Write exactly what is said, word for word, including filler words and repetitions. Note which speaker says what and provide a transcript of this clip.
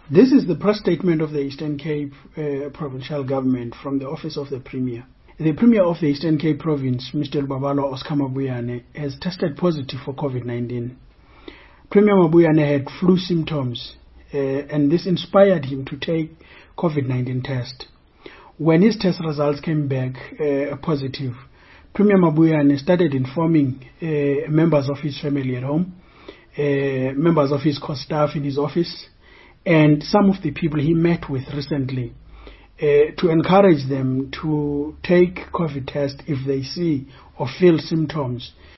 Speaker 1: This is the press statement of the Eastern Cape uh, Provincial Government from the Office of the Premier. The Premier of the Eastern Cape Province, Mister Lubabalwa Oscar Mabuyane, has tested positive for COVID nineteen. Premier Mabuyane had flu symptoms, uh, and this inspired him to take COVID nineteen test. When his test results came back uh, positive, Premier Mabuyane started informing uh, members of his family at home, uh, members of his core staff in his office, and some of the people he met with recently, uh, to encourage them to take COVID test if they see or feel symptoms